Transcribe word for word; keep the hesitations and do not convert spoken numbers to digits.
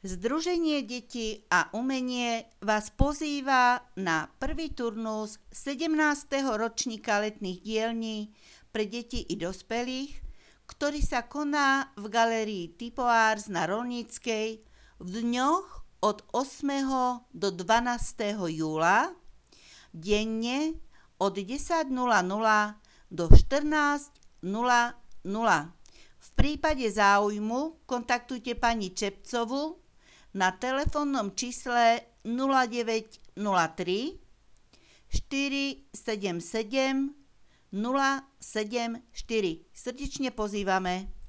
Združenie Deti a umenie vás pozýva na prvý turnus sedemnásteho ročníka letných dielní pre deti i dospelých, ktorý sa koná v galérii Typo Ars na Roľníckej v dňoch od ôsmeho do dvanásteho júla, denne od desať nula nula do štrnásť nula nula. V prípade záujmu kontaktujte pani Čepcovu na telefónnom čísle nula deväť nula tri štyri sedem sedem nula sedem štyri. Srdečne pozývame.